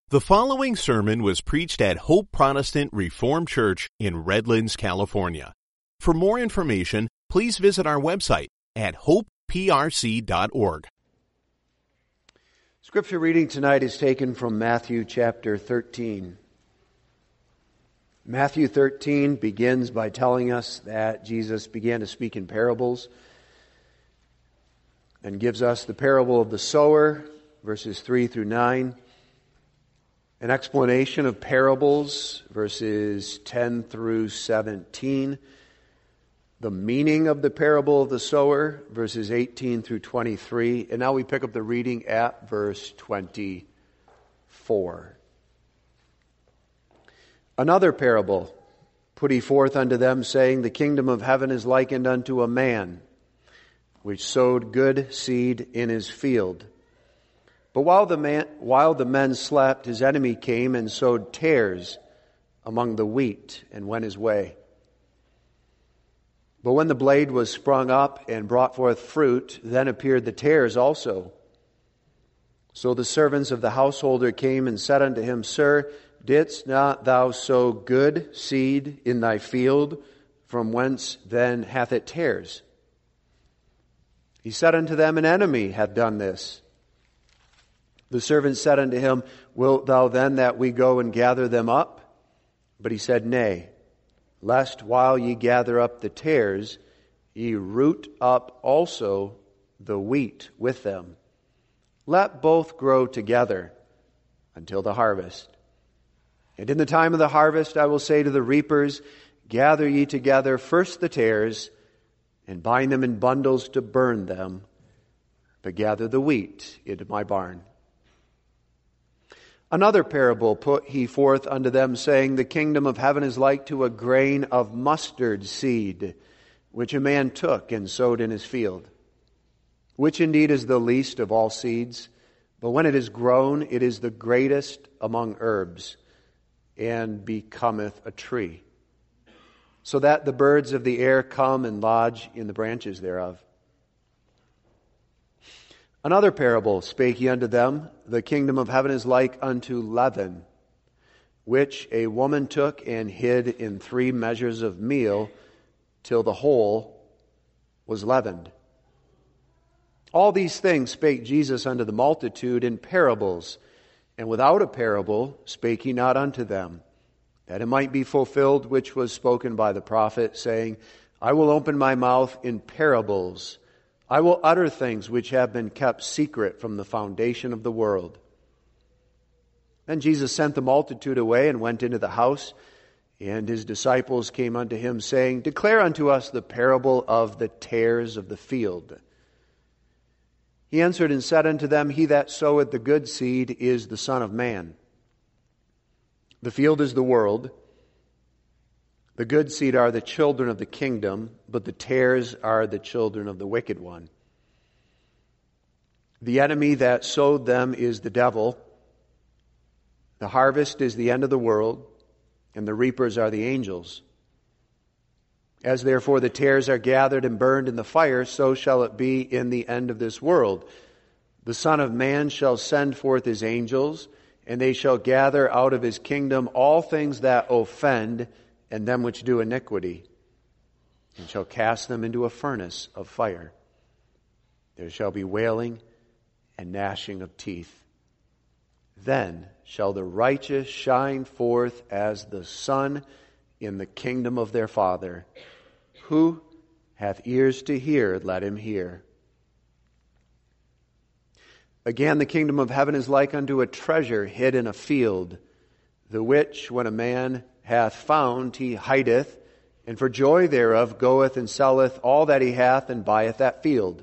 The following sermon was preached at Hope Protestant Reformed Church in Redlands, California. For more information, please visit our website at hopeprc.org. Scripture reading tonight is taken from Matthew chapter 13. Matthew 13 begins by telling us that Jesus began to speak in parables and gives us the parable of the sower, verses 3 through 9. An explanation of parables, verses 10 through 17. The meaning of the parable of the sower, verses 18 through 23. And now we pick up the reading at verse 24. Another parable put he forth unto them, saying, The kingdom of heaven is likened unto a man, which sowed good seed in his field. But while the men slept, his enemy came and sowed tares among the wheat and went his way. But when the blade was sprung up and brought forth fruit, then appeared the tares also. So the servants of the householder came and said unto him, Sir, didst not thou sow good seed in thy field? From whence then hath it tares? He said unto them, An enemy hath done this. The servant said unto him, Wilt thou then that we go and gather them up? But he said, Nay, lest while ye gather up the tares, ye root up also the wheat with them. Let both grow together until the harvest. And in the time of the harvest I will say to the reapers, Gather ye together first the tares, and bind them in bundles to burn them, but gather the wheat into my barn. Another parable put he forth unto them, saying, The kingdom of heaven is like to a grain of mustard seed, which a man took and sowed in his field, which indeed is the least of all seeds, but when it is grown, it is the greatest among herbs, and becometh a tree, so that the birds of the air come and lodge in the branches thereof. Another parable spake he unto them, The kingdom of heaven is like unto leaven, which a woman took and hid in 3 measures of meal, till the whole was leavened. All these things spake Jesus unto the multitude in parables, and without a parable spake he not unto them, that it might be fulfilled which was spoken by the prophet, saying, I will open my mouth in parables, I will utter things which have been kept secret from the foundation of the world. Then Jesus sent the multitude away and went into the house, and his disciples came unto him, saying, Declare unto us the parable of the tares of the field. He answered and said unto them, He that soweth the good seed is the Son of Man. The field is the world. The good seed are the children of the kingdom, but the tares are the children of the wicked one. The enemy that sowed them is the devil. The harvest is the end of the world, and the reapers are the angels. As therefore the tares are gathered and burned in the fire, so shall it be in the end of this world. The Son of Man shall send forth his angels, and they shall gather out of his kingdom all things that offend, and them which do iniquity, and shall cast them into a furnace of fire. There shall be wailing and gnashing of teeth. Then shall the righteous shine forth as the sun in the kingdom of their Father. Who hath ears to hear, let him hear. Again, the kingdom of heaven is like unto a treasure hid in a field, the which, when a man hath found, he hideth, and for joy thereof goeth and selleth all that he hath, and buyeth that field.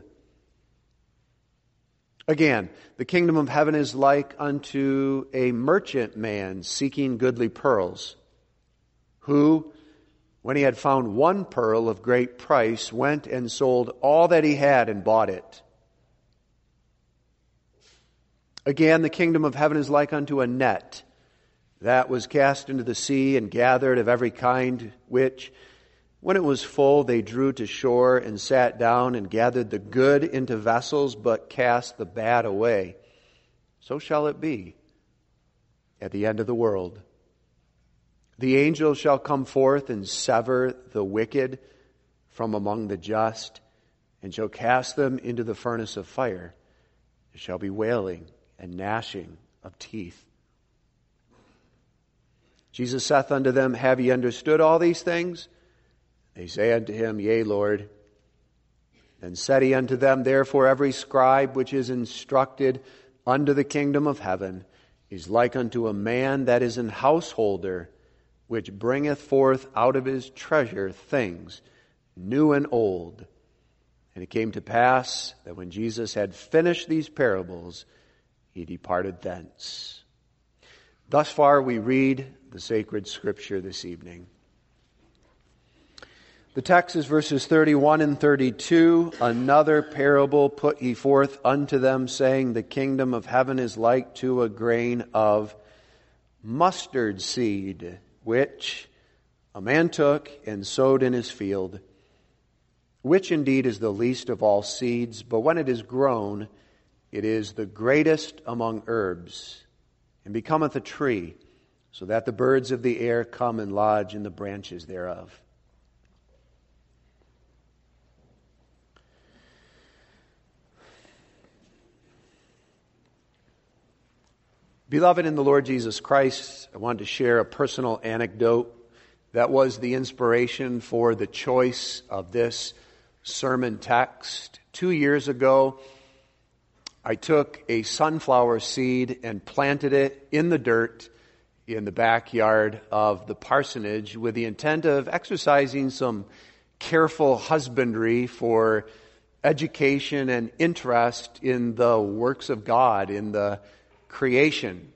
Again, the kingdom of heaven is like unto a merchant man seeking goodly pearls, who, when he had found one pearl of great price, went and sold all that he had and bought it. Again, the kingdom of heaven is like unto a net that was cast into the sea and gathered of every kind, which, when it was full, they drew to shore and sat down and gathered the good into vessels, but cast the bad away. So shall it be at the end of the world. The angel shall come forth and sever the wicked from among the just, and shall cast them into the furnace of fire. There shall be wailing and gnashing of teeth. Jesus saith unto them, Have ye understood all these things? They say unto him, Yea, Lord. Then said he unto them, Therefore every scribe which is instructed unto the kingdom of heaven is like unto a man that is an householder, which bringeth forth out of his treasure things new and old. And it came to pass that when Jesus had finished these parables, he departed thence. Thus far we read the sacred scripture this evening. The text is verses 31 and 32. Another parable put he forth unto them, saying, The kingdom of heaven is like to a grain of mustard seed, which a man took and sowed in his field, which indeed is the least of all seeds, but when it is grown, it is the greatest among herbs, and becometh a tree, so that the birds of the air come and lodge in the branches thereof. Beloved in the Lord Jesus Christ, I wanted to share a personal anecdote that was the inspiration for the choice of this sermon text. 2 years ago, I took a sunflower seed and planted it in the dirt in the backyard of the parsonage with the intent of exercising some careful husbandry for education and interest in the works of God, in the creation.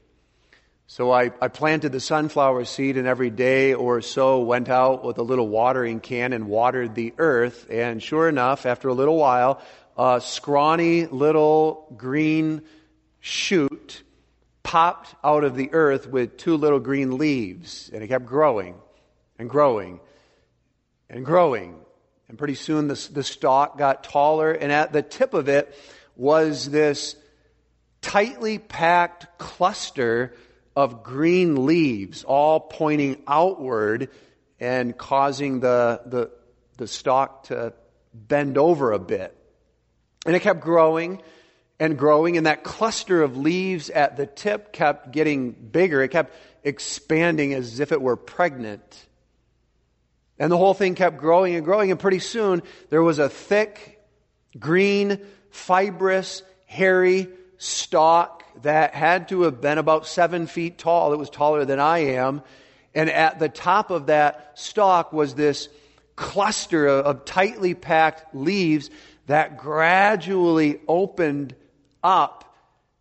So I planted the sunflower seed, and every day or so went out with a little watering can and watered the earth. And sure enough, after a little while, a scrawny little green shoot popped out of the earth with 2 little green leaves. And it kept growing and growing and growing. And pretty soon the stalk got taller, and at the tip of it was this tightly packed cluster of green leaves, all pointing outward and causing the stalk to bend over a bit. And it kept growing and growing, and that cluster of leaves at the tip kept getting bigger. It kept expanding as if it were pregnant. And the whole thing kept growing and growing, and pretty soon there was a thick, green, fibrous, hairy stalk that had to have been about 7 feet tall. It was taller than I am. And at the top of that stalk was this cluster of tightly packed leaves that gradually opened up,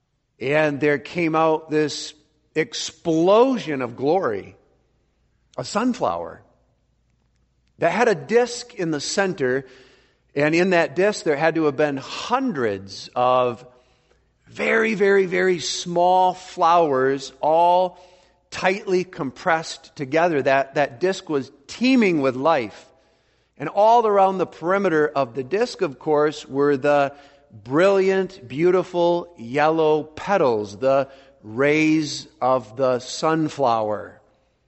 and there came out this explosion of glory, a sunflower that had a disc in the center, and in that disc there had to have been hundreds of very, very, very small flowers, all tightly compressed together. That disc was teeming with life. And all around the perimeter of the disc, of course, were the brilliant, beautiful yellow petals, the rays of the sunflower.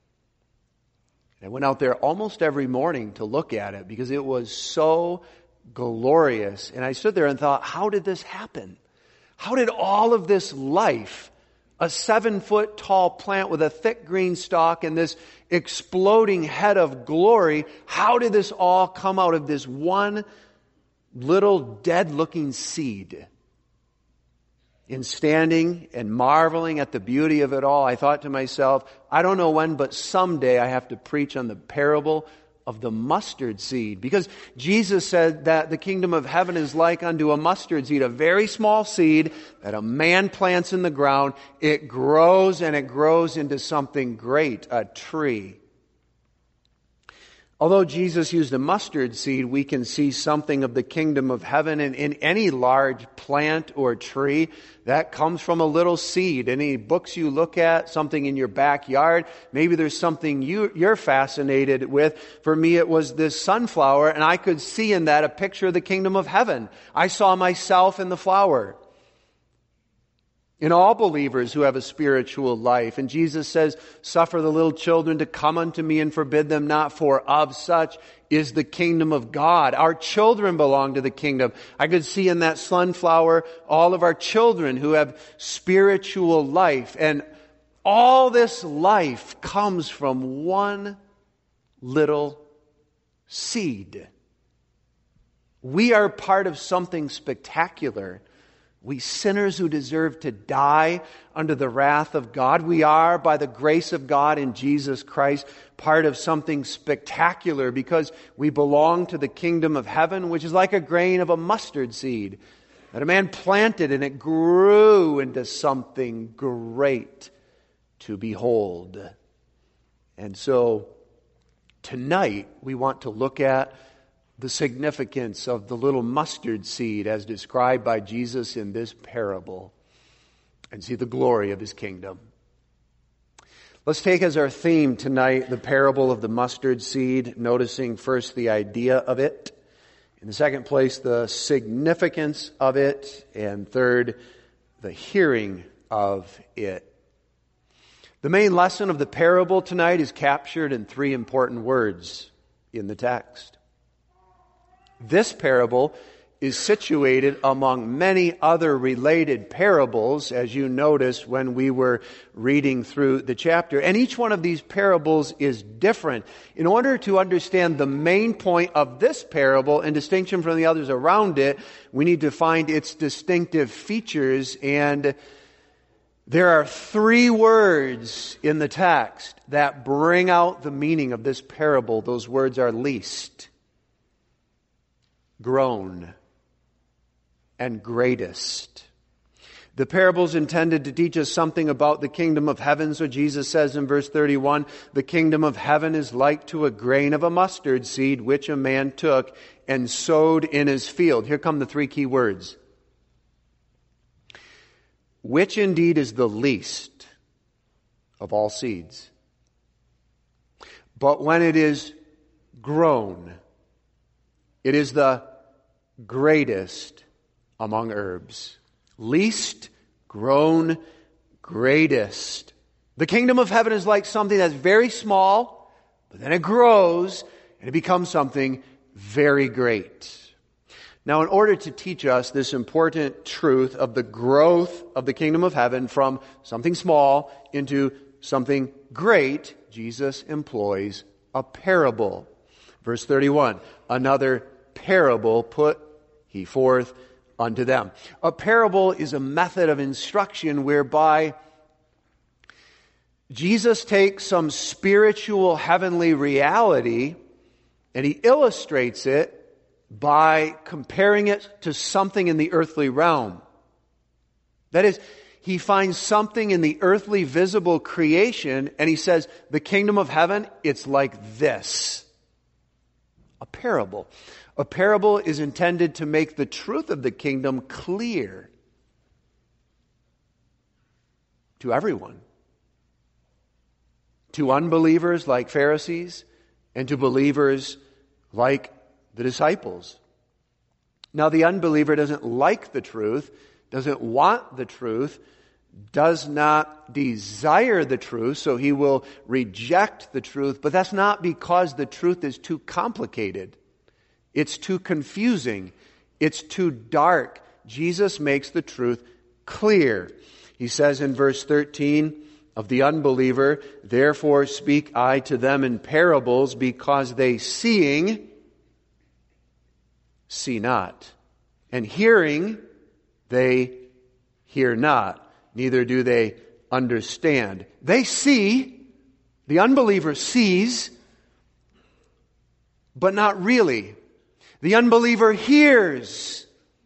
And I went out there almost every morning to look at it because it was so glorious. And I stood there and thought, how did this happen? How did all of this life, a 7-foot tall plant with a thick green stalk and this exploding head of glory, how did this all come out of this one little dead-looking seed? In standing and marveling at the beauty of it all, I thought to myself, I don't know when, but someday I have to preach on the parable of the mustard seed. Because Jesus said that the kingdom of heaven is like unto a mustard seed, a very small seed that a man plants in the ground. It grows and it grows into something great, a tree. Although Jesus used a mustard seed, we can see something of the kingdom of heaven in any large plant or tree that comes from a little seed. Any books you look at, something in your backyard, maybe there's something you're fascinated with. For me, it was this sunflower, and I could see in that a picture of the kingdom of heaven. I saw myself in the flower. in all believers who have a spiritual life. And Jesus says, suffer the little children to come unto me and forbid them not, for of such is the kingdom of God. Our children belong to the kingdom. I could see in that sunflower all of our children who have spiritual life. And all this life comes from one little seed. We are part of something spectacular. We sinners who deserve to die under the wrath of God, we are, by the grace of God in Jesus Christ, part of something spectacular because we belong to the kingdom of heaven, which is like a grain of a mustard seed that a man planted and it grew into something great to behold. And so tonight we want to look at the significance of the little mustard seed as described by Jesus in this parable and see the glory of his kingdom. Let's take as our theme tonight the parable of the mustard seed, noticing first the idea of it, in the second place the significance of it, and third the hearing of it. The main lesson of the parable tonight is captured in three important words in the text. This parable is situated among many other related parables, as you noticed when we were reading through the chapter. And each one of these parables is different. In order to understand the main point of this parable in distinction from the others around it, we need to find its distinctive features. And there are three words in the text that bring out the meaning of this parable. Those words are least, grown, and greatest. The parable is intended to teach us something about the kingdom of heaven. So Jesus says in verse 31, the kingdom of heaven is like to a grain of a mustard seed, which a man took and sowed in his field. Here come the three key words. Which indeed is the least of all seeds. But when it is grown, it is the greatest among herbs. Least, grown, greatest. The kingdom of heaven is like something that's very small, but then it grows and it becomes something very great. Now, in order to teach us this important truth of the growth of the kingdom of heaven from something small into something great, Jesus employs a parable. Verse 31, another parable put he forth unto them. A parable is a method of instruction whereby Jesus takes some spiritual heavenly reality and he illustrates it by comparing it to something in the earthly realm. That is, he finds something in the earthly visible creation and he says, the kingdom of heaven, it's like this. A parable. A parable is intended to make the truth of the kingdom clear to everyone. To unbelievers like Pharisees and to believers like the disciples. Now, the unbeliever doesn't like the truth, doesn't want the truth, does not desire the truth, so he will reject the truth, but that's not because the truth is too complicated. It's too confusing. It's too dark. Jesus makes the truth clear. He says in verse 13 of the unbeliever, therefore speak I to them in parables, because they seeing, see not, and hearing, they hear not, neither do they understand. They see, the unbeliever sees, but not really. The unbeliever hears,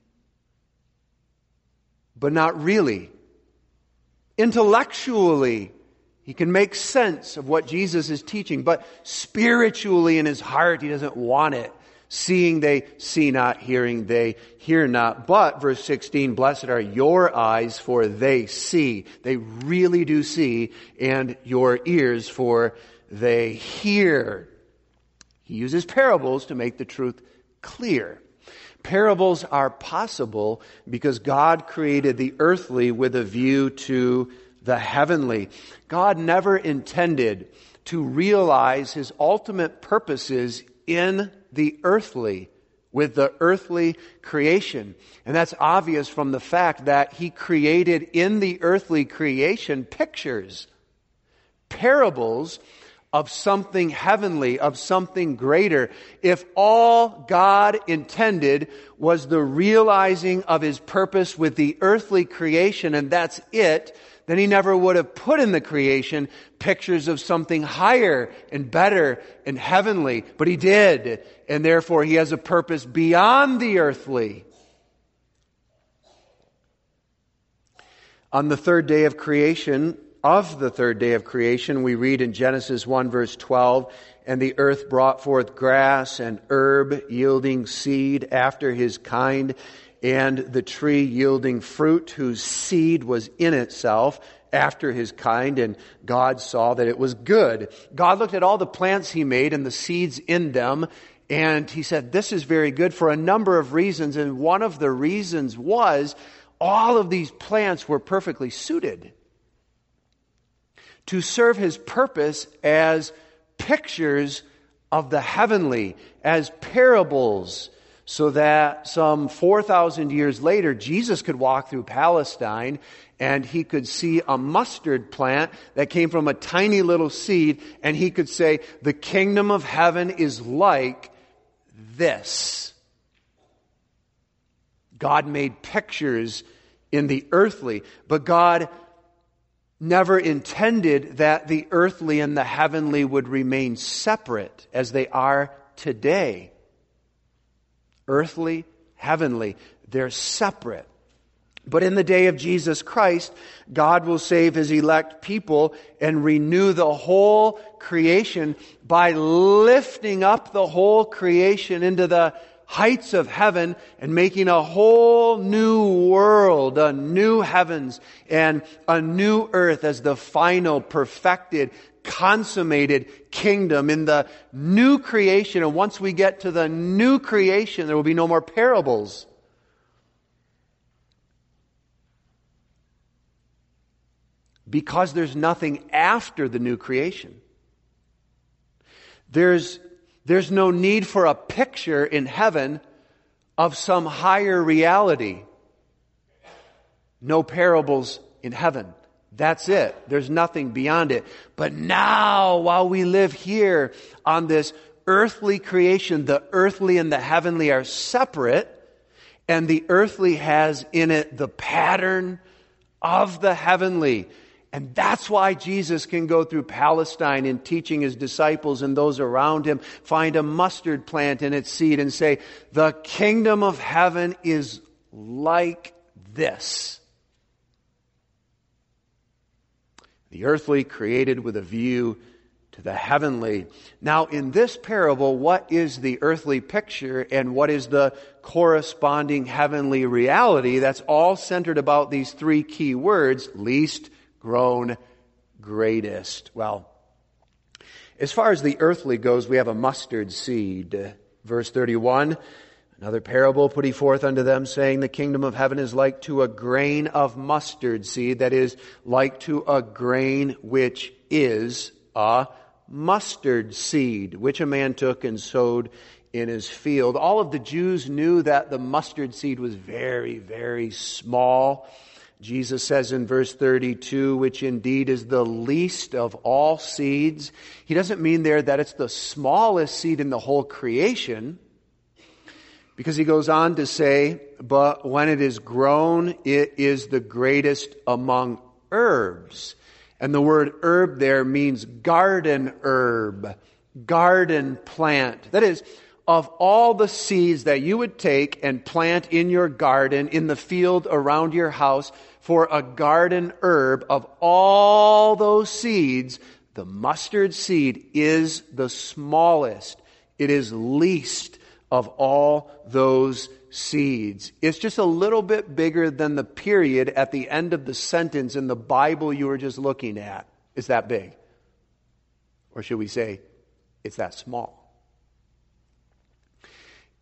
but not really. Intellectually, he can make sense of what Jesus is teaching, but spiritually in his heart, he doesn't want it. Seeing they see not, hearing they hear not. But, verse 16, blessed are your eyes, for they see. They really do see. And your ears, for they hear. He uses parables to make the truth clear. Parables are possible because God created the earthly with a view to the heavenly. God never intended to realize his ultimate purposes in the earthly, with the earthly creation. And that's obvious from the fact that he created in the earthly creation pictures, parables of something heavenly, of something greater. If all God intended was the realizing of his purpose with the earthly creation, and that's it, then he never would have put in the creation pictures of something higher and better and heavenly. But he did, and therefore he has a purpose beyond the earthly. On the third day of creation, we read in Genesis 1 verse 12, "And the earth brought forth grass and herb yielding seed after his kind, and the tree yielding fruit whose seed was in itself after his kind, and God saw that it was good." God looked at all the plants he made and the seeds in them, and he said, this is very good for a number of reasons, and one of the reasons was all of these plants were perfectly suited to serve his purpose as pictures of the heavenly, as parables, so that some 4,000 years later, Jesus could walk through Palestine and he could see a mustard plant that came from a tiny little seed, and he could say, the kingdom of heaven is like this. God made pictures in the earthly, but God never intended that the earthly and the heavenly would remain separate as they are today. Earthly, heavenly, they're separate. But in the day of Jesus Christ, God will save his elect people and renew the whole creation by lifting up the whole creation into the heights of heaven and making a whole new world, a new heavens and a new earth as the final, perfected, consummated kingdom in the new creation. And once we get to the new creation, there will be no more parables. Because there's nothing after the new creation. There's no need for a picture in heaven of some higher reality. No parables in heaven. That's it. There's nothing beyond it. But now, while we live here on this earthly creation, the earthly and the heavenly are separate, and the earthly has in it the pattern of the heavenly. And that's why Jesus can go through Palestine and teaching his disciples and those around him, find a mustard plant in its seed and say, the kingdom of heaven is like this. The earthly created with a view to the heavenly. Now, in this parable, what is the earthly picture and what is the corresponding heavenly reality? That's all centered about these three key words: least, grown, greatest. Well, as far as the earthly goes, we have a mustard seed. Verse 31, another parable put he forth unto them, saying, the kingdom of heaven is like to a grain of mustard seed, that is, like to a grain which is a mustard seed, which a man took and sowed in his field. All of the Jews knew that the mustard seed was very, very small. Jesus says in verse 32, which indeed is the least of all seeds. He doesn't mean there that it's the smallest seed in the whole creation, because he goes on to say, but when it is grown, it is the greatest among herbs. And the word herb there means garden herb, garden plant. That is, of all the seeds that you would take and plant in your garden, in the field around your house, for a garden herb, of all those seeds, the mustard seed is the smallest. It is least of all those seeds. It's just a little bit bigger than the period at the end of the sentence in the Bible you were just looking at. It's that big. Or should we say, it's that small.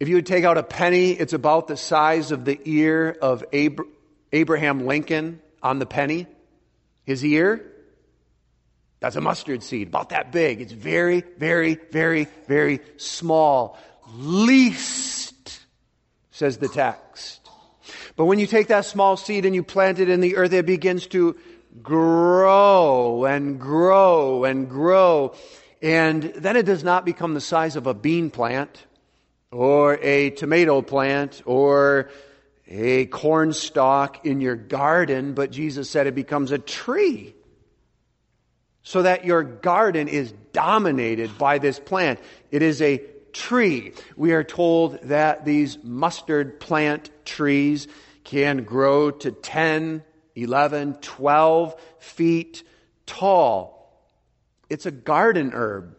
If you would take out a penny, it's about the size of the ear of Abraham Lincoln on the penny. His ear, that's a mustard seed, about that big. It's very, very, very, very small. Least, says the text. But when you take that small seed and you plant it in the earth, it begins to grow and grow and grow. And then it does not become the size of a bean plant or a tomato plant or a corn stalk in your garden, but Jesus said it becomes a tree. So that your garden is dominated by this plant. It is a tree. We are told that these mustard plant trees can grow to 10, 11, 12 feet tall. It's a garden herb.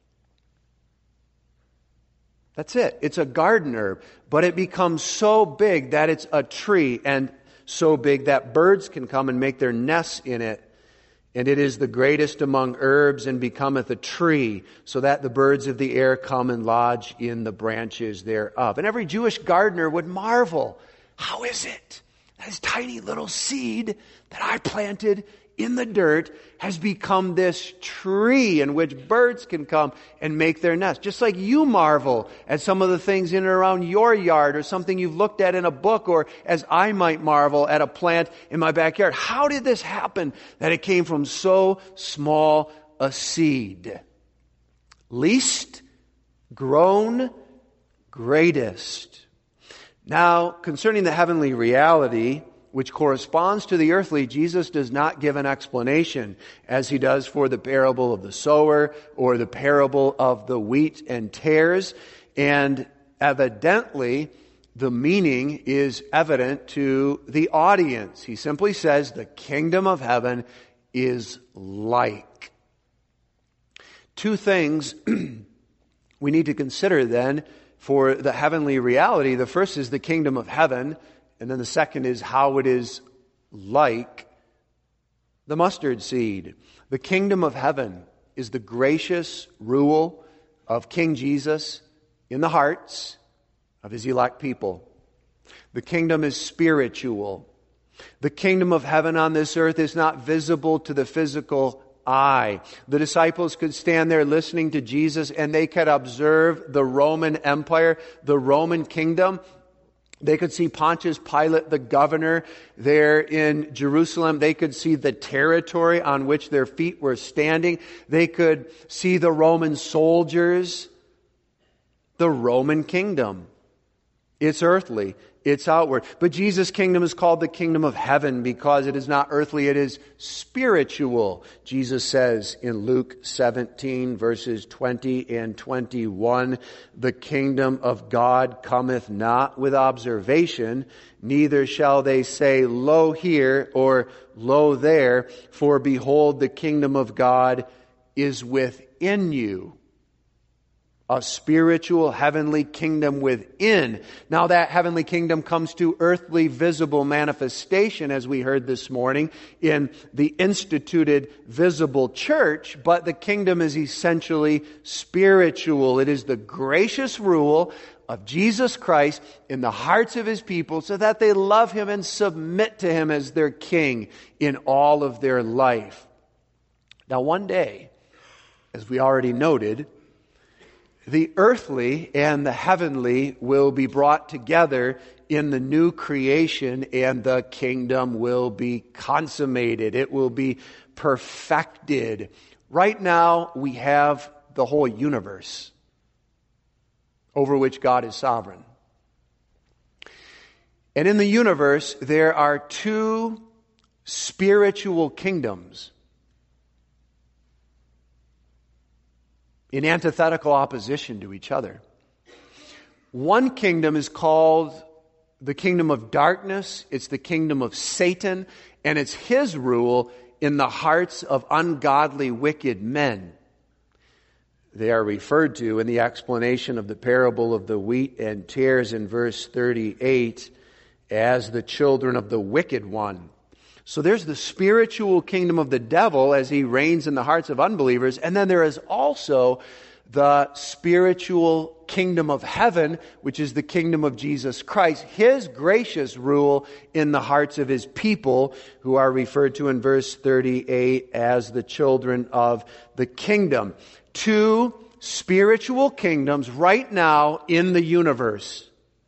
That's it. It's a garden herb. But it becomes so big that it's a tree, and so big that birds can come and make their nests in it. And it is the greatest among herbs, and becometh a tree, so that the birds of the air come and lodge in the branches thereof. And every Jewish gardener would marvel, how is it that this tiny little seed that I planted in the dirt has become this tree in which birds can come and make their nest? Just like you marvel at some of the things in and around your yard, or something you've looked at in a book, or as I might marvel at a plant in my backyard. How did this happen that it came from so small a seed? Least, grown, greatest. Now, concerning the heavenly reality, which corresponds to the earthly, Jesus does not give an explanation as he does for the parable of the sower or the parable of the wheat and tares. And evidently, the meaning is evident to the audience. He simply says, the kingdom of heaven is like. Two things we need to consider then for the heavenly reality. The first is the kingdom of heaven. And then the second is how it is like the mustard seed. The kingdom of heaven is the gracious rule of King Jesus in the hearts of his elect people. The kingdom is spiritual. The kingdom of heaven on this earth is not visible to the physical eye. The disciples could stand there listening to Jesus, and they could observe the Roman Empire, the Roman kingdom. They could see Pontius Pilate, the governor there in Jerusalem. They could see the territory on which their feet were standing. They could see the Roman soldiers, the Roman kingdom. It's earthly. It's outward. But Jesus' kingdom is called the kingdom of heaven because it is not earthly, it is spiritual. Jesus says in Luke 17 verses 20 and 21, the kingdom of God cometh not with observation, neither shall they say, lo here or lo there, for behold, the kingdom of God is within you. A spiritual heavenly kingdom within. Now that heavenly kingdom comes to earthly visible manifestation, as we heard this morning, in the instituted visible church, but the kingdom is essentially spiritual. It is the gracious rule of Jesus Christ in the hearts of his people so that they love him and submit to him as their king in all of their life. Now one day, as we already noted, the earthly and the heavenly will be brought together in the new creation, and the kingdom will be consummated. It will be perfected. Right now, we have the whole universe over which God is sovereign. And in the universe, there are two spiritual kingdoms in antithetical opposition to each other. One kingdom is called the kingdom of darkness. It's the kingdom of Satan, and it's his rule in the hearts of ungodly, wicked men. They are referred to in the explanation of the parable of the wheat and tares in verse 38 as the children of the wicked one. So there's the spiritual kingdom of the devil as he reigns in the hearts of unbelievers. And then there is also the spiritual kingdom of heaven, which is the kingdom of Jesus Christ, His gracious rule in the hearts of His people, who are referred to in verse 38 as the children of the kingdom. Two spiritual kingdoms right now in the universe.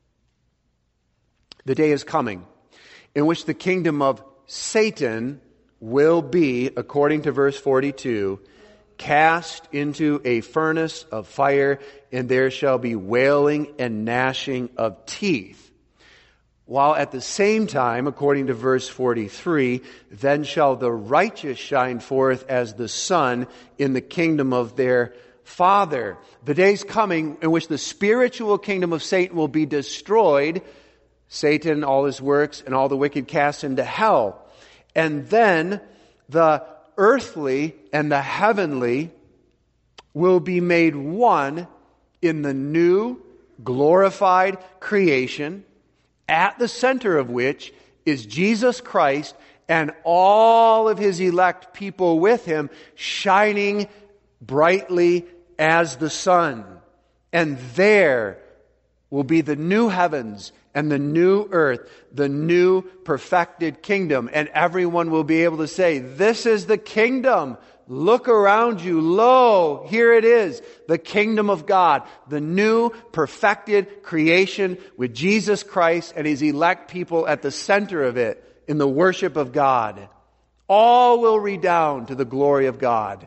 The day is coming in which the kingdom of Satan will be, according to verse 42, cast into a furnace of fire, and there shall be wailing and gnashing of teeth. While at the same time, according to verse 43, then shall the righteous shine forth as the sun in the kingdom of their Father. The day's coming in which the spiritual kingdom of Satan will be destroyed, Satan, all his works, and all the wicked cast into hell. And then the earthly and the heavenly will be made one in the new glorified creation, at the center of which is Jesus Christ and all of His elect people with Him, shining brightly as the sun. And there will be the new heavens and the new earth, the new perfected kingdom. And everyone will be able to say, this is the kingdom. Look around you. Lo, here it is, the kingdom of God, the new perfected creation with Jesus Christ and His elect people at the center of it in the worship of God. All will redound to the glory of God.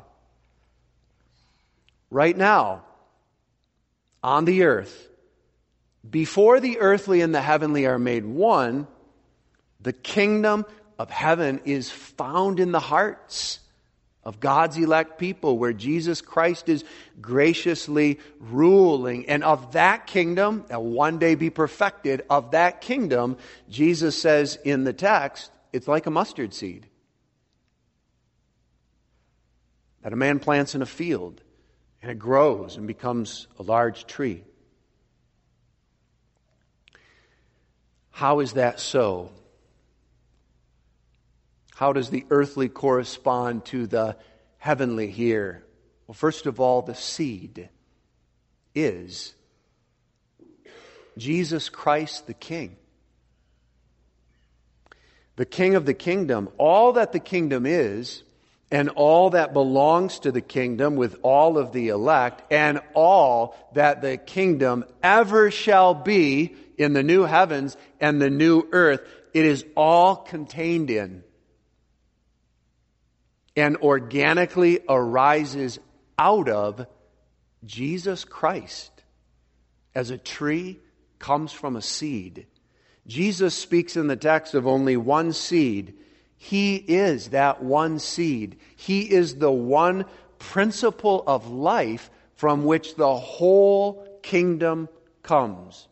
Right now, on the earth, before the earthly and the heavenly are made one, the kingdom of heaven is found in the hearts of God's elect people, where Jesus Christ is graciously ruling. And of that kingdom, that one day be perfected, of that kingdom, Jesus says in the text, it's like a mustard seed that a man plants in a field, and it grows and becomes a large tree. How is that so? How does the earthly correspond to the heavenly here? Well, first of all, the seed is Jesus Christ the King. The King of the kingdom. All that the kingdom is, and all that belongs to the kingdom with all of the elect, and all that the kingdom ever shall be in the new heavens and the new earth, it is all contained in and organically arises out of Jesus Christ. As a tree comes from a seed. Jesus speaks in the text of only one seed. He is that one seed. He is the one principle of life from which the whole kingdom comes.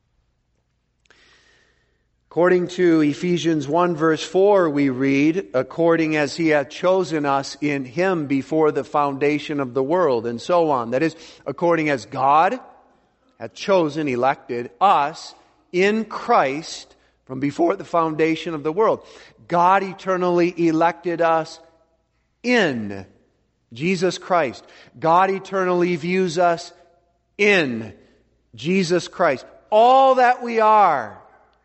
According to Ephesians 1 verse 4, we read, according as He hath chosen us in Him before the foundation of the world, and so on. That is, according as God hath chosen, elected us in Christ from before the foundation of the world. God eternally elected us in Jesus Christ. God eternally views us in Jesus Christ. All that we are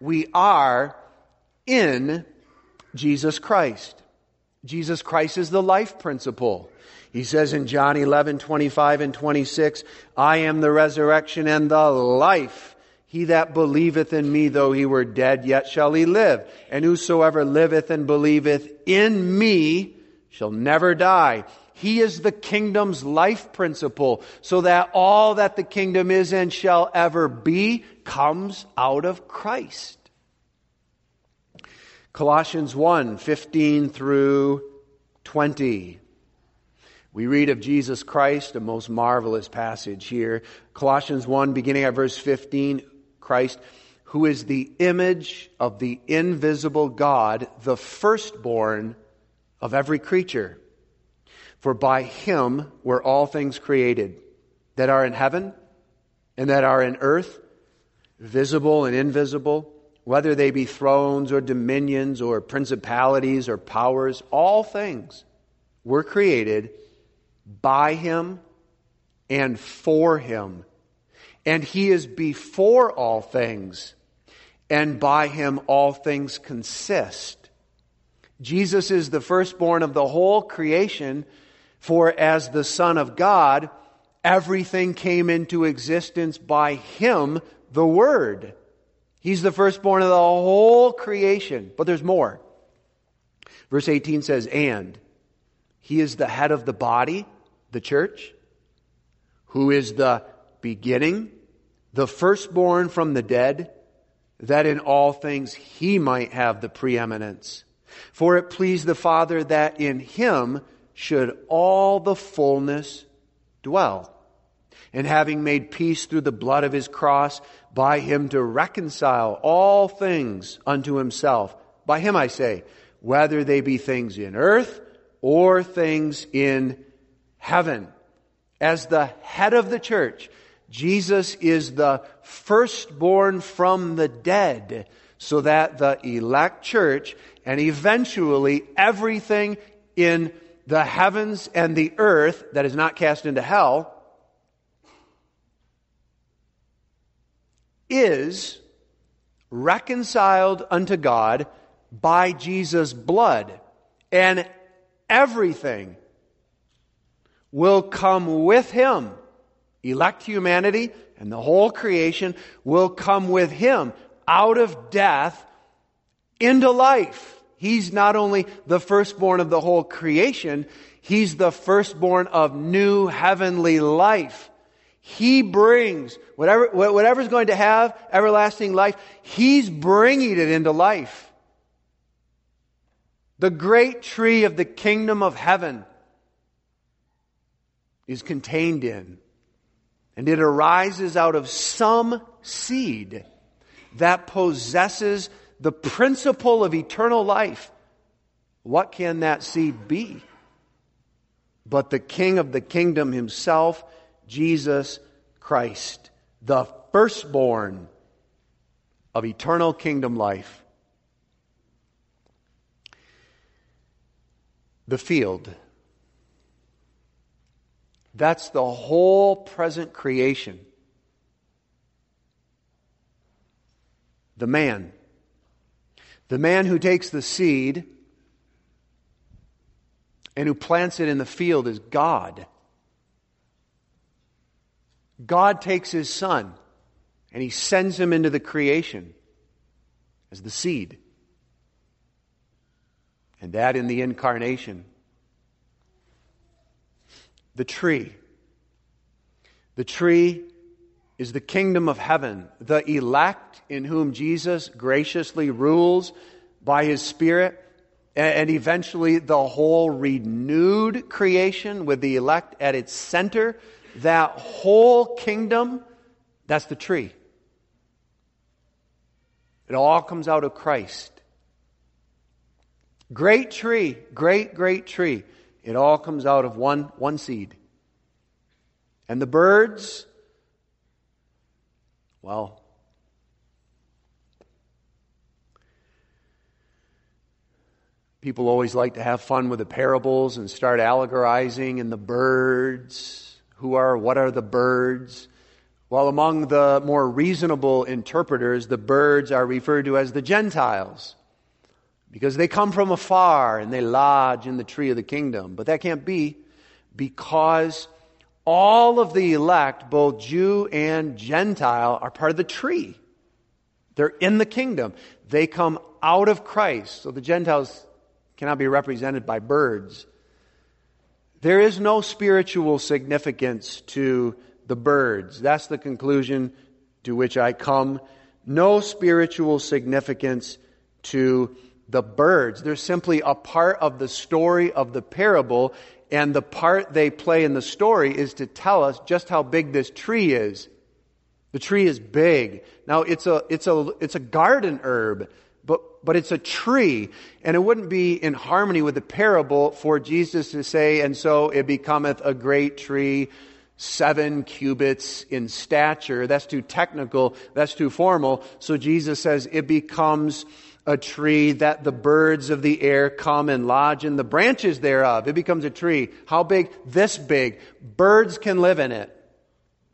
in Jesus Christ. Jesus Christ is the life principle. He says in John 11:25 and 26, I am the resurrection and the life. He that believeth in me, though he were dead, yet shall he live. And whosoever liveth and believeth in me shall never die. He is the kingdom's life principle, so that all that the kingdom is and shall ever be comes out of Christ. Colossians 1:15 through 20. We read of Jesus Christ, a most marvelous passage here. Colossians 1, beginning at verse 15, Christ, who is the image of the invisible God, the firstborn of every creature. For by Him were all things created, that are in heaven and that are in earth, visible and invisible, whether they be thrones or dominions or principalities or powers, all things were created by Him and for him. And he is before all things, and by him all things consist. Jesus is the firstborn of the whole creation, for as the Son of God, everything came into existence by him, the Word. He's the firstborn of the whole creation. But there's more. Verse 18 says, and he is the head of the body, the church, who is the beginning, the firstborn from the dead, that in all things he might have the preeminence. For it pleased the Father that in him should all the fullness dwell. And having made peace through the blood of his cross, by him to reconcile all things unto himself. By him I say, whether they be things in earth or things in heaven. As the head of the church, Jesus is the firstborn from the dead, so that the elect church and eventually everything in the heavens and the earth that is not cast into hell is reconciled unto God by Jesus' blood. And everything will come with him. Elect humanity and the whole creation will come with him out of death into life. He's not only the firstborn of the whole creation, he's the firstborn of new heavenly life. He brings whatever's going to have everlasting life, he's bringing it into life. The great tree of the kingdom of heaven is contained in, and it arises out of some seed that possesses the principle of eternal life. What can that seed be? But the King of the kingdom himself, Jesus Christ, the firstborn of eternal kingdom life. The field. That's the whole present creation. The man. The man who takes the seed and who plants it in the field is God. God takes his Son and he sends him into the creation as the seed. And that in the incarnation. The tree. The tree is the kingdom of heaven, the elect in whom Jesus graciously rules by his Spirit, and eventually the whole renewed creation with the elect at its center. That whole kingdom, that's the tree. It all comes out of Christ. Great tree, great tree. It all comes out of one seed. And the birds, well, people always like to have fun with the parables and start allegorizing and the birds. What are the birds? Well, among the more reasonable interpreters, the birds are referred to as the Gentiles, because they come from afar and they lodge in the tree of the kingdom. But that can't be, because all of the elect, both Jew and Gentile, are part of the tree. They're in the kingdom. They come out of Christ. So the Gentiles cannot be represented by birds. There is no spiritual significance to the birds. That's the conclusion to which I come. No spiritual significance to the birds. They're simply a part of the story of the parable, and the part they play in the story is to tell us just how big this tree is. The tree is big. Now it's a garden herb, but it's a tree, and it wouldn't be in harmony with the parable for Jesus to say, and so it becometh a great tree, 7 cubits in stature. That's too technical. That's too formal. So Jesus says it becomes a tree that the birds of the air come and lodge in the branches thereof. It becomes a tree. How big? This big. Birds can live in it.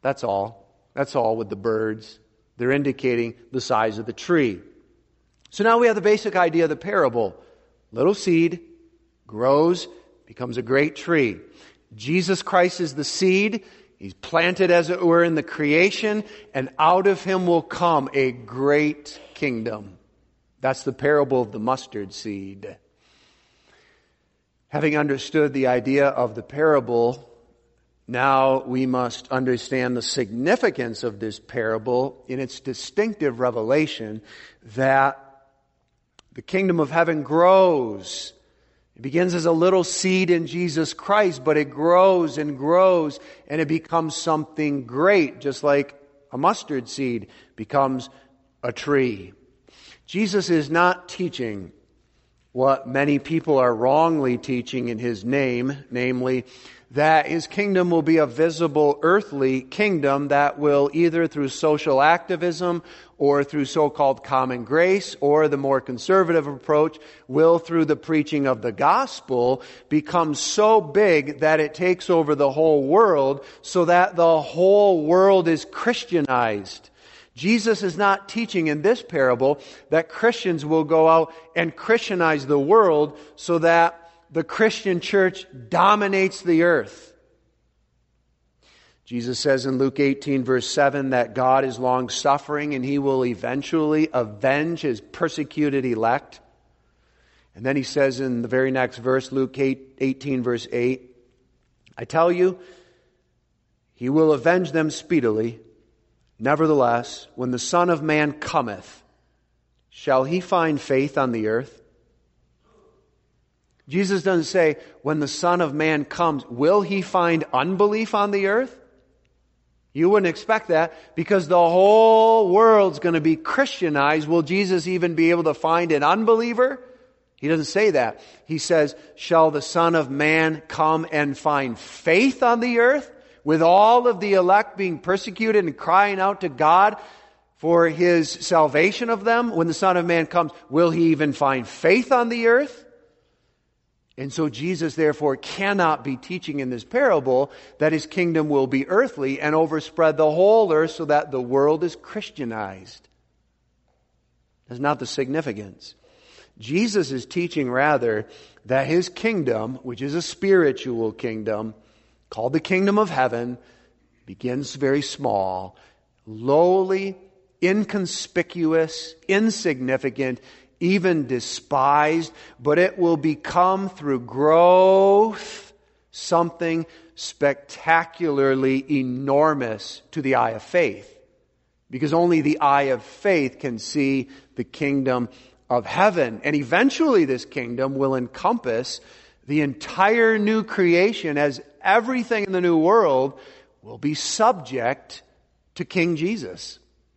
That's all. That's all with the birds. They're indicating the size of the tree. So now we have the basic idea of the parable. Little seed grows, becomes a great tree. Jesus Christ is the seed. He's planted, as it were, in the creation, and out of him will come a great kingdom. That's the parable of the mustard seed. Having understood the idea of the parable, now we must understand the significance of this parable in its distinctive revelation that the kingdom of heaven grows. It begins as a little seed in Jesus Christ, but it grows and grows, and it becomes something great, just like a mustard seed becomes a tree. Jesus is not teaching what many people are wrongly teaching in his name, namely, that his kingdom will be a visible earthly kingdom that will either through social activism or through so-called common grace or the more conservative approach will through the preaching of the gospel become so big that it takes over the whole world so that the whole world is Christianized. Jesus is not teaching in this parable that Christians will go out and Christianize the world so that the Christian church dominates the earth. Jesus says in Luke 18 verse 7 that God is long-suffering and he will eventually avenge his persecuted elect. And then he says in the very next verse, Luke 18 verse 8, I tell you, he will avenge them speedily. Nevertheless, when the Son of Man cometh, shall he find faith on the earth? Jesus doesn't say, when the Son of Man comes, will he find unbelief on the earth? You wouldn't expect that because the whole world's going to be Christianized. Will Jesus even be able to find an unbeliever? He doesn't say that. He says, shall the Son of Man come and find faith on the earth? With all of the elect being persecuted and crying out to God for his salvation of them, when the Son of Man comes, will he even find faith on the earth? And so Jesus therefore cannot be teaching in this parable that his kingdom will be earthly and overspread the whole earth so that the world is Christianized. That's not the significance. Jesus is teaching rather that his kingdom, which is a spiritual kingdom, called the kingdom of heaven, begins very small, lowly, inconspicuous, insignificant, even despised, but it will become through growth something spectacularly enormous to the eye of faith. Because only the eye of faith can see the kingdom of heaven. And eventually this kingdom will encompass the entire new creation, as everything in the new world will be subject to King Jesus.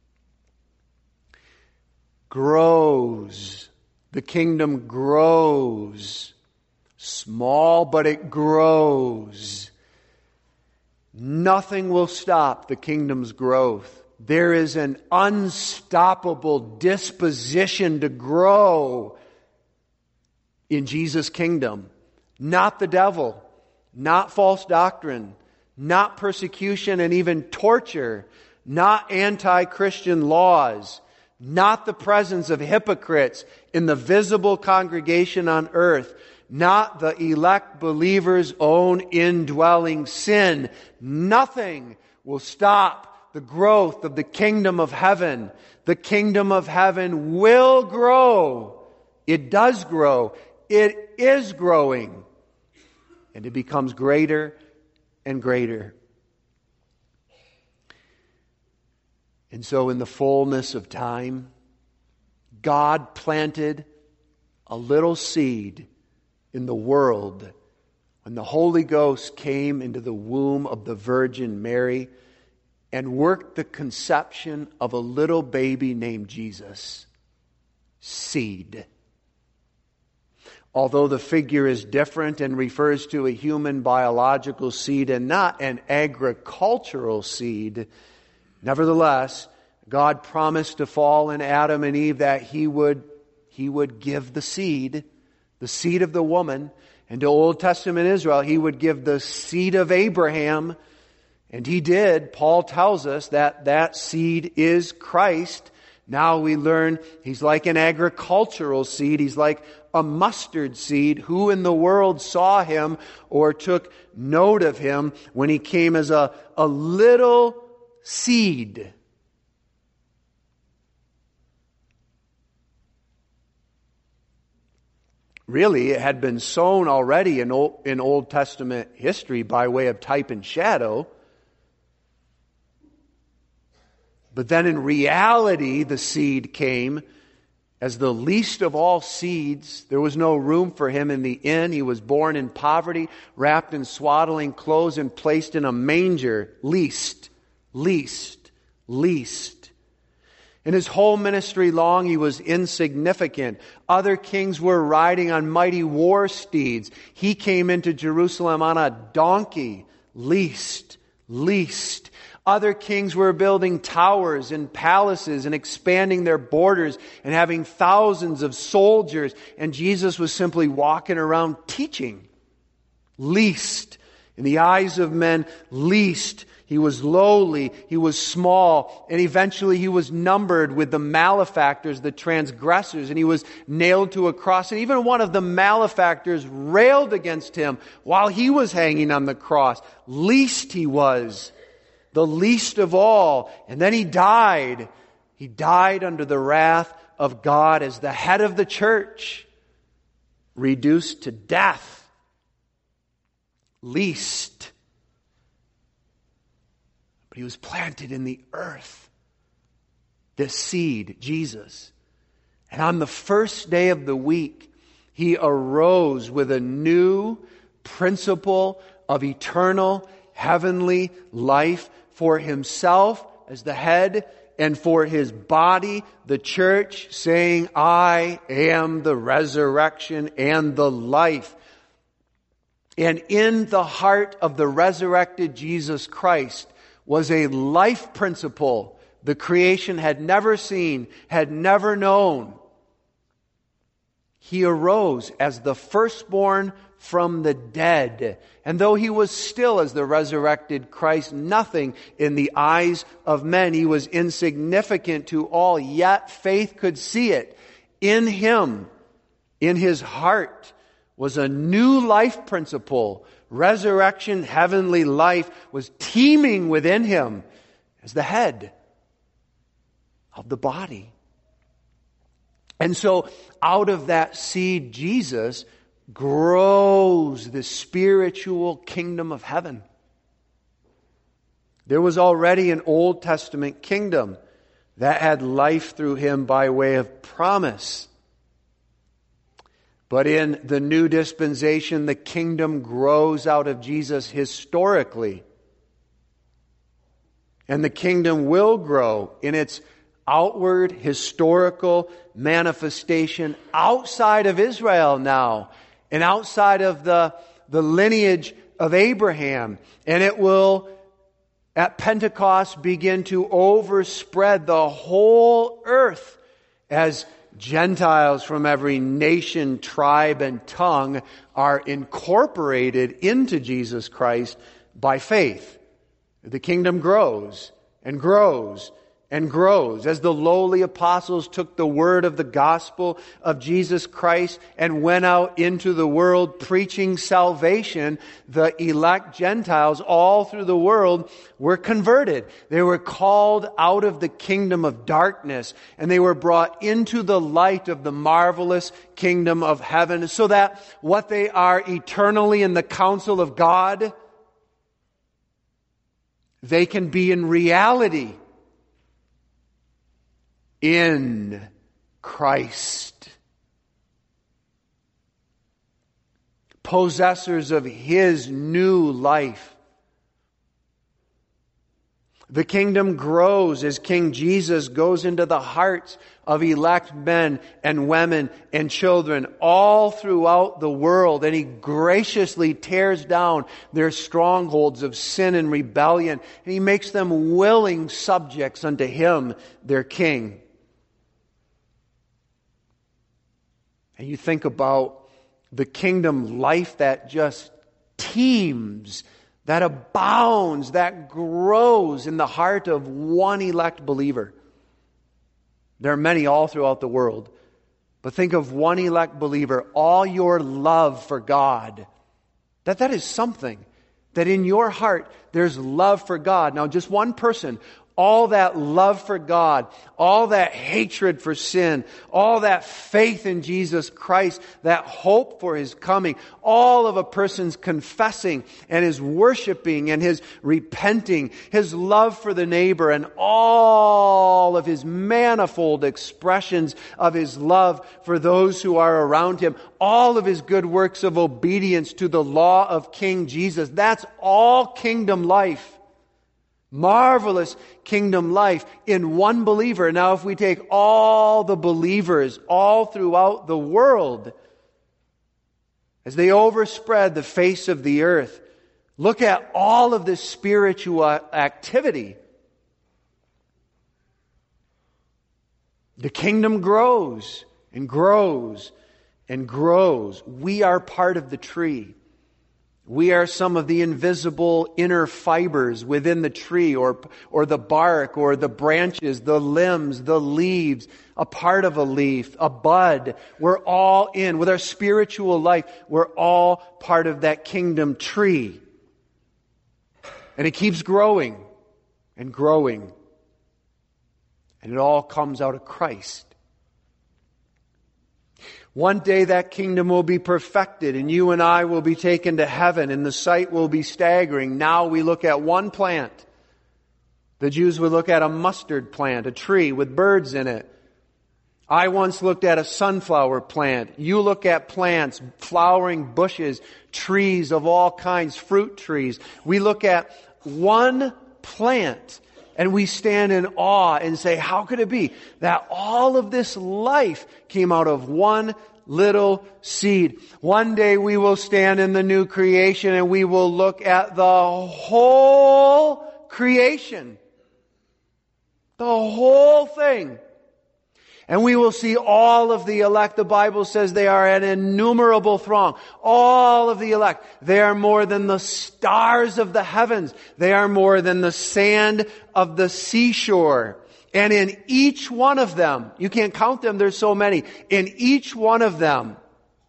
Grows. The kingdom grows. Small, but it grows. Nothing will stop the kingdom's growth. There is an unstoppable disposition to grow in Jesus' kingdom. Not the devil, not false doctrine, not persecution and even torture, not anti-Christian laws, not the presence of hypocrites in the visible congregation on earth, not the elect believer's own indwelling sin. Nothing will stop the growth of the kingdom of heaven. The kingdom of heaven will grow. It does grow. It is growing. And it becomes greater and greater. And so in the fullness of time, God planted a little seed in the world when the Holy Ghost came into the womb of the Virgin Mary and worked the conception of a little baby named Jesus. Seed. Although the figure is different and refers to a human biological seed and not an agricultural seed, nevertheless, God promised to fall in Adam and Eve that He would give the seed of the woman, and to Old Testament Israel, He would give the seed of Abraham, And he did. Paul tells us that that seed is Christ. Now we learn he's like an agricultural seed. He's like a mustard seed. Who in the world saw him or took note of him when he came as a little seed? Really, it had been sown already in Old Testament history by way of type and shadow. But then in reality, the seed came as the least of all seeds. There was no room for him in the inn. He was born in poverty, wrapped in swaddling clothes, and placed in a manger. Least. In his whole ministry long, he was insignificant. Other kings were riding on mighty war steeds. He came into Jerusalem on a donkey. Least. Other kings were building towers and palaces and expanding their borders and having thousands of soldiers. And Jesus was simply walking around teaching. Least. In the eyes of men, least. He was lowly, he was small, and eventually he was numbered with the malefactors, the transgressors, and he was nailed to a cross. And even one of the malefactors railed against him while he was hanging on the cross. Least he was, the least of all. And then he died. He died under the wrath of God as the head of the church, reduced to death. Least. He was planted in the earth. This seed, Jesus. And on the first day of the week, he arose with a new principle of eternal, heavenly life for himself as the head and for his body, the church, saying, I am the resurrection and the life. And in the heart of the resurrected Jesus Christ was a life principle the creation had never seen, had never known. He arose as the firstborn from the dead. And though he was still, as the resurrected Christ, nothing in the eyes of men, he was insignificant to all, yet faith could see it. In him, in his heart, was a new life principle. Resurrection, heavenly life was teeming within him as the head of the body. And so out of that seed, Jesus grows the spiritual kingdom of heaven. There was already an Old Testament kingdom that had life through him by way of promise. But in the new dispensation, the kingdom grows out of Jesus historically. And the kingdom will grow in its outward historical manifestation outside of Israel now and outside of the lineage of Abraham. And it will, at Pentecost, begin to overspread the whole earth as Gentiles from every nation, tribe, and tongue are incorporated into Jesus Christ by faith. The kingdom grows and grows and grows as the lowly apostles took the word of the gospel of Jesus Christ and went out into the world preaching salvation. The elect Gentiles all through the world were converted. They were called out of the kingdom of darkness and they were brought into the light of the marvelous kingdom of heaven, so that what they are eternally in the counsel of God, they can be in reality in Christ. Possessors of his new life. The kingdom grows as King Jesus goes into the hearts of elect men and women and children all throughout the world. And he graciously tears down their strongholds of sin and rebellion. And he makes them willing subjects unto him, their king. And you think about the kingdom life that just teems that abounds, that grows in the heart of one elect believer. There are many all throughout the world. But think of one elect believer, all your love for God. That is something. That in your heart, there's love for God. Now, just one person, all that love for God, all that hatred for sin, all that faith in Jesus Christ, that hope for His coming, all of a person's confessing and his worshiping and his repenting, his love for the neighbor, and all of his manifold expressions of his love for those who are around him, all of his good works of obedience to the law of King Jesus. That's all kingdom life. Marvelous kingdom life in one believer. Now, if we take all the believers all throughout the world, as they overspread the face of the earth, look at all of this spiritual activity. The kingdom grows and grows and grows. We are part of the tree. We are some of the invisible inner fibers within the tree, or the bark, or the branches, the limbs, the leaves, a part of a leaf, a bud. We're all in. With our spiritual life, we're all part of that kingdom tree. And it keeps growing and growing. And it all comes out of Christ. One day that kingdom will be perfected and you and I will be taken to heaven and the sight will be staggering. Now we look at one plant. The Jews would look at a mustard plant, a tree with birds in it. I once looked at a sunflower plant. You look at plants, flowering bushes, trees of all kinds, fruit trees. We look at one plant and we stand in awe and say, how could it be that all of this life came out of one little seed? One day we will stand in the new creation and we will look at the whole creation. The whole thing. And we will see all of the elect. The Bible says they are an innumerable throng. All of the elect. They are more than the stars of the heavens. They are more than the sand of the seashore. And in each one of them, you can't count them, there's so many. In each one of them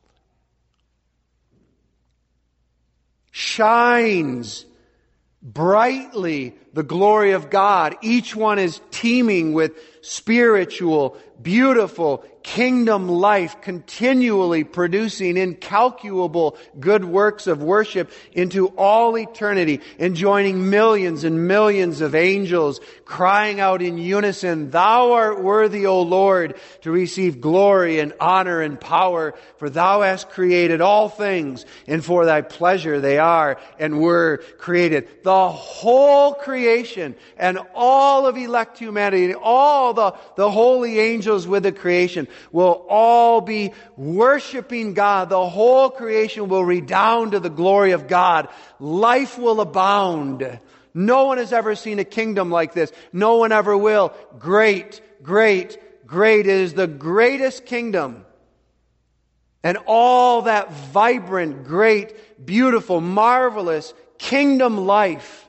shines brightly the glory of God. Each one is teeming with spiritual, beautiful, kingdom life, continually producing incalculable good works of worship into all eternity, and joining millions and millions of angels crying out in unison, Thou art worthy, O Lord, to receive glory and honor and power, for Thou hast created all things, and for Thy pleasure they are and were created. The whole creation and all of elect humanity, all the holy angels with the creation will all be worshiping God. The whole creation will redound to the glory of God. Life will abound. No one has ever seen a kingdom like this. No one ever will. Great, great, great. It is the greatest kingdom. And all that vibrant, great, beautiful, marvelous kingdom life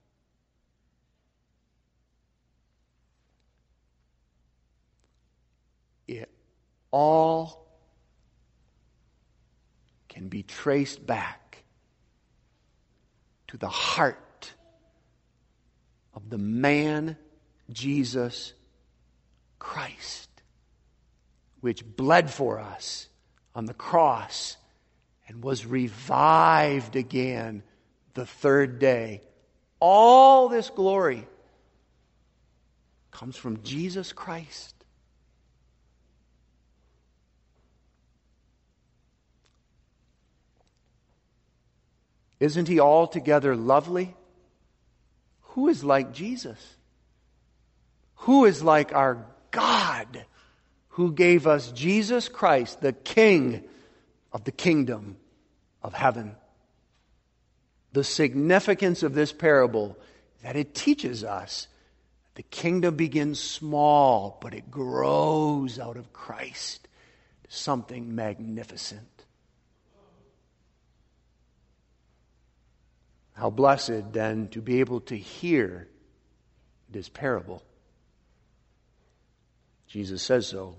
all can be traced back to the heart of the man Jesus Christ, which bled for us on the cross and was revived again the third day. All this glory comes from Jesus Christ. Isn't He altogether lovely? Who is like Jesus? Who is like our God, who gave us Jesus Christ, the King of the kingdom of heaven? The significance of this parable is that it teaches us the kingdom begins small, but it grows out of Christ to something magnificent. How blessed, then, to be able to hear this parable. Jesus says so.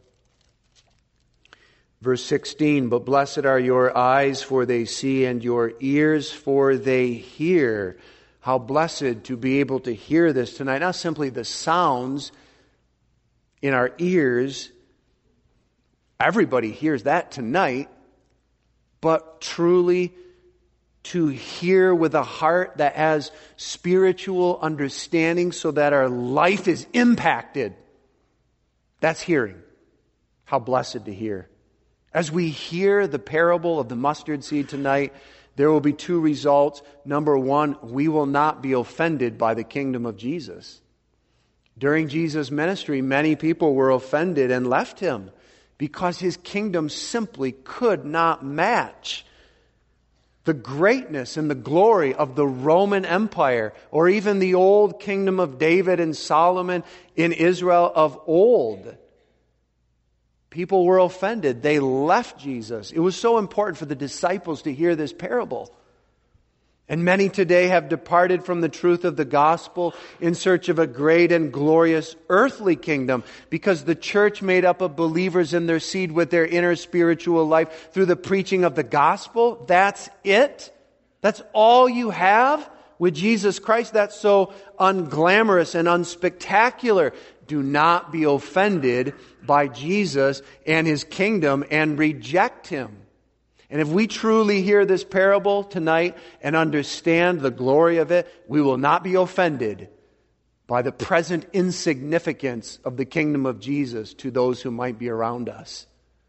Verse 16, but blessed are your eyes, for they see, and your ears, for they hear. How blessed to be able to hear this tonight. Not simply the sounds in our ears. Everybody hears that tonight. But truly to hear with a heart that has spiritual understanding so that our life is impacted. That's hearing. How blessed to hear. As we hear the parable of the mustard seed tonight, there will be two results. Number one, we will not be offended by the kingdom of Jesus. During Jesus' ministry, many people were offended and left him because his kingdom simply could not match the greatness and the glory of the Roman Empire, or even the old kingdom of David and Solomon in Israel of old. People were offended. They left Jesus. It was so important for the disciples to hear this parable. And many today have departed from the truth of the gospel in search of a great and glorious earthly kingdom, because the church made up of believers in their seed with their inner spiritual life through the preaching of the gospel. That's it? That's all you have with Jesus Christ? That's so unglamorous and unspectacular. Do not be offended by Jesus and his kingdom and reject him. And if we truly hear this parable tonight and understand the glory of it, we will not be offended by the present insignificance of the kingdom of Jesus to those who might be around us.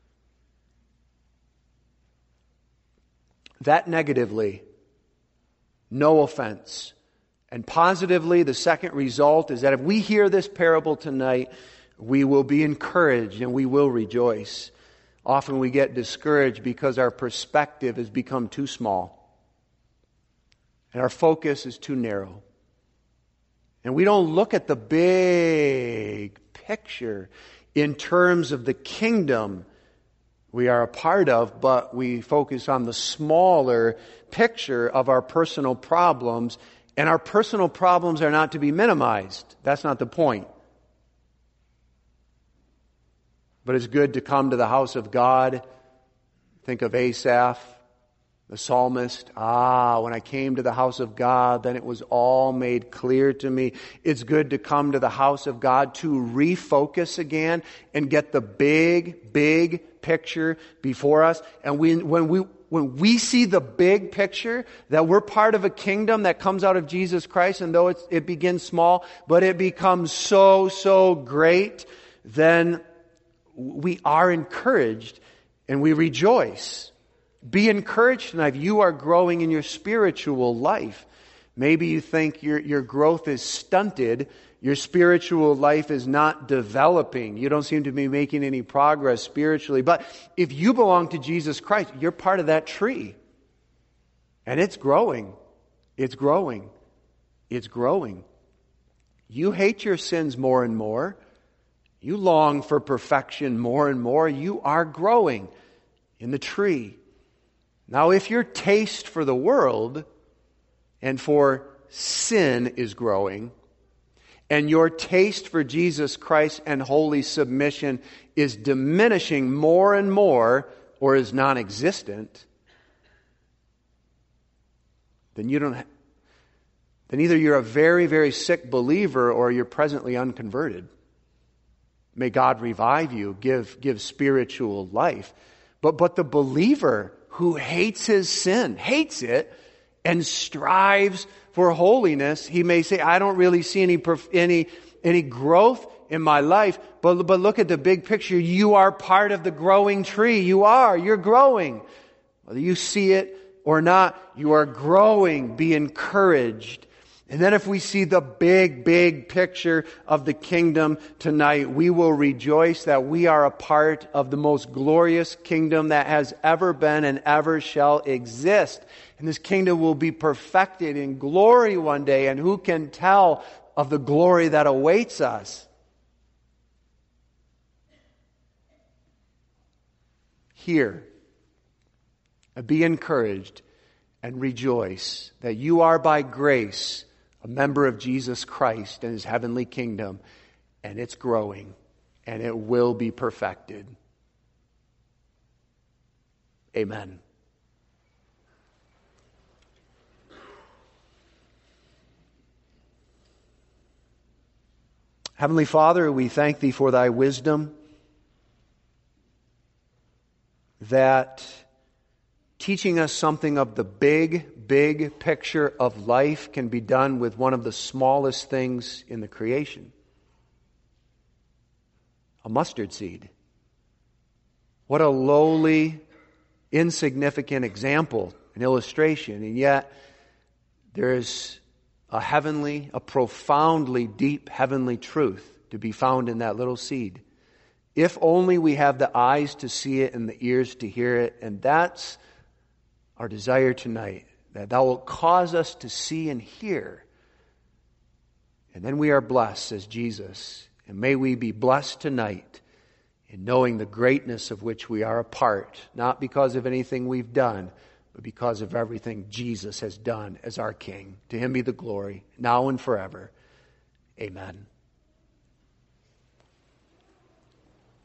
That negatively, no offense. And positively, the second result is that if we hear this parable tonight, we will be encouraged and we will rejoice. Often we get discouraged because our perspective has become too small. And our focus is too narrow. And we don't look at the big picture in terms of the kingdom we are a part of, but we focus on the smaller picture of our personal problems. And our personal problems are not to be minimized. That's not the point. But it's good to come to the house of God. Think of Asaph, the psalmist. When I came to the house of God, then it was all made clear to me. It's good to come to the house of God to refocus again and get the big picture before us. And when we see the big picture, that we're part of a kingdom that comes out of Jesus Christ, and though it begins small, but it becomes so great, then we are encouraged and we rejoice. Be encouraged tonight. You are growing in your spiritual life. Maybe you think your growth is stunted. Your spiritual life is not developing. You don't seem to be making any progress spiritually. But if you belong to Jesus Christ, you're part of that tree. And it's growing. It's growing. It's growing. You hate your sins more and more. You long for perfection more and more. You are growing in the tree. Now, if your taste for the world and for sin is growing, and your taste for Jesus Christ and holy submission is diminishing more and more, or is non-existent, then either you're a very sick believer or you're presently unconverted. May God revive you, give spiritual life. But the believer who hates his sin, hates it, and strives for holiness, he may say, I don't really see any growth in my life. But look at the big picture. You are part of the growing tree. You're growing. Whether you see it or not, you are growing. Be encouraged. And then if we see the big picture of the kingdom tonight, we will rejoice that we are a part of the most glorious kingdom that has ever been and ever shall exist. And this kingdom will be perfected in glory one day. And who can tell of the glory that awaits us? Hear, be encouraged, and rejoice that you are by grace a member of Jesus Christ and His heavenly kingdom, and it's growing, and it will be perfected. Amen. Heavenly Father, we thank Thee for Thy wisdom, that teaching us something of the big, big picture of life can be done with one of the smallest things in the creation. A mustard seed. What a lowly, insignificant example, an illustration, and yet there is a profoundly deep heavenly truth to be found in that little seed. If only we have the eyes to see it and the ears to hear it, and that's our desire tonight, that Thou wilt cause us to see and hear. And then we are blessed, says Jesus. And may we be blessed tonight in knowing the greatness of which we are a part, not because of anything we've done, but because of everything Jesus has done as our King. To Him be the glory, now and forever. Amen.